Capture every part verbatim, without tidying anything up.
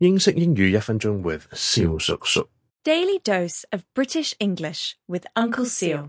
英式英語一分鐘 with 蕭叔叔。 Daily dose of British English with Uncle Seal.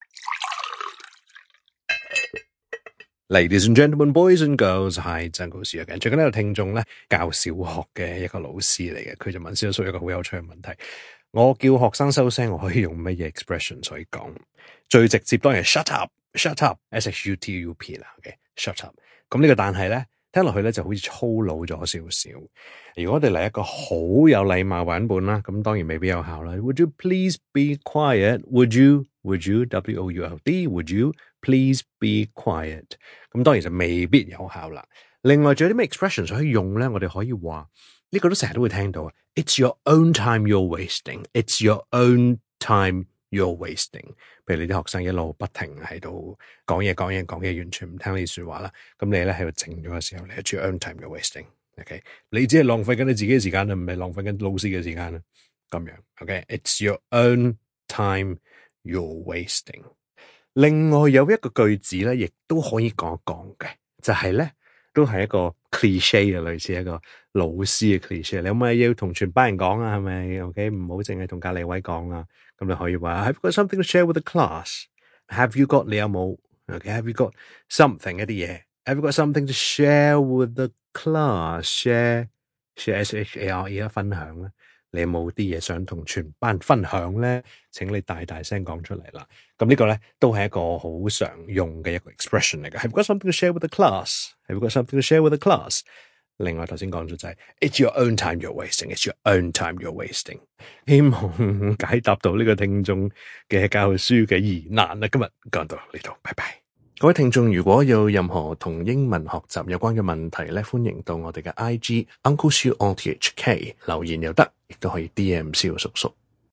Ladies and gentlemen, boys and girls, hi, 真係Uncle Seal嘅。最近呢個聽眾咧教小學嘅一個老師嚟嘅，佢就問蕭叔一個好有趣嘅問題。我叫學生收聲，我可以用乜嘢 expression 所以講？最直接當然係 shut up，shut up，S H U T U P 啦，OK，shut up。咁呢個但係咧，聽落去咧就好似粗魯咗少少。如果我哋嚟一個好有禮貌版本啦，咁當然未必有效啦。Would you please be quiet? Would you? Would you? W O U L D? Would you please be quiet? 咁當然就未必有效啦。另外仲有啲咩 expression 可以用咧？我哋可以話呢個都成日都會聽到啊。It's your own time you're wasting. It's your own time you're wasting. 譬如你啲學生一路不停喺度講嘢講嘢講嘢，完全唔聽呢啲説話啦。咁你咧喺度靜咗嘅時候，你 It's your own time you're wasting. OK， 你只係浪費緊你自己嘅時間啦，唔係浪費緊老師嘅時間啦。咁樣 OK，It's your own time you're wasting。另外有一個句子咧，亦都可以講一講嘅，就係咧都係一個 cliche 嘅，類似一個老師嘅 cliche。你有冇要同全班人講啊？係咪 OK？ 唔好淨係同隔離位講啊。咁你可以話 Have you got something to share with the class? Have you got 你有冇 OK？Have you got something 一啲嘢 ？Have you got something to share with the class? Share share S H A R E 啦，分享啦。你有冇啲嘢想同全班分享咧？請你大大聲講出嚟啦。咁呢個咧都係一個好常用嘅一個 expression 嚟嘅。Have you got something to share with the class? Have you got something to share with the class? 另外頭先講咗就係 It's your own time you're wasting. It's your own time you're wasting. 希望解答到呢個聽眾嘅教書嘅疑難啦。今日講到呢度，拜拜。各位聽眾，如果有任何同英文學習有關嘅問題咧，歡迎到我哋嘅 I G Uncle Siu on T H K 留言又得，亦都可以 D M 蕭叔叔。